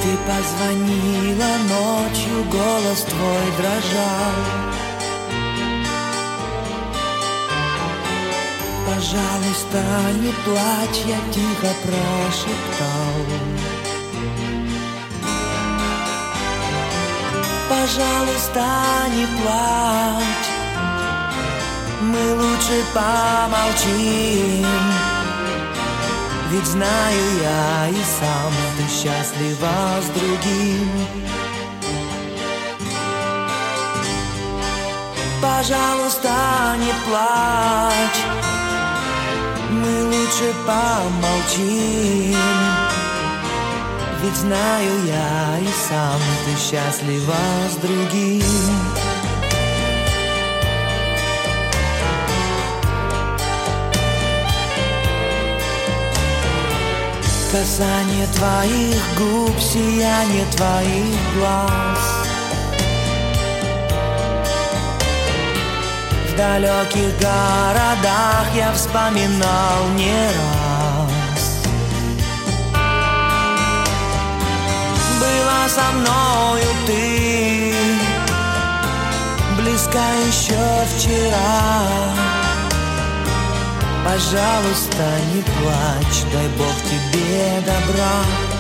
Ты позвонила ночью, голос твой дрожал. Пожалуйста, не плачь, я тихо прошептал. Пожалуйста, не плачь, мы лучше помолчим. Ведь знаю я и сам, ты счастлива с другим. Пожалуйста, не плачь, мы лучше помолчим. Ведь знаю я и сам, ты счастлива с другим. Касание твоих губ, сияние твоих глаз. В далеких городах я вспоминал не раз. Была со мною ты, близка еще вчера. Пожалуйста, не плачь, дай Бог тебе добра.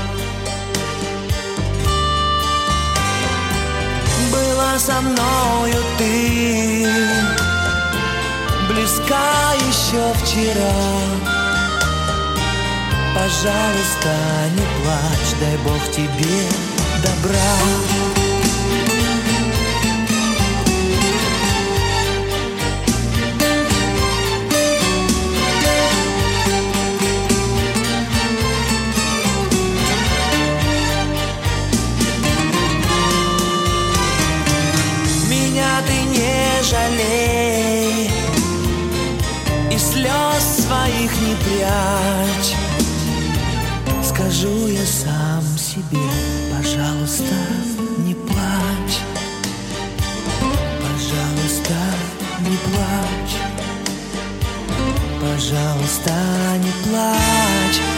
Была со мною ты, близка еще вчера. Пожалуйста, не плачь, дай Бог тебе добра. Ты не жалей и слез своих не прячь. Скажу я сам себе, пожалуйста, не плачь. Пожалуйста, не плачь. Пожалуйста, не плачь.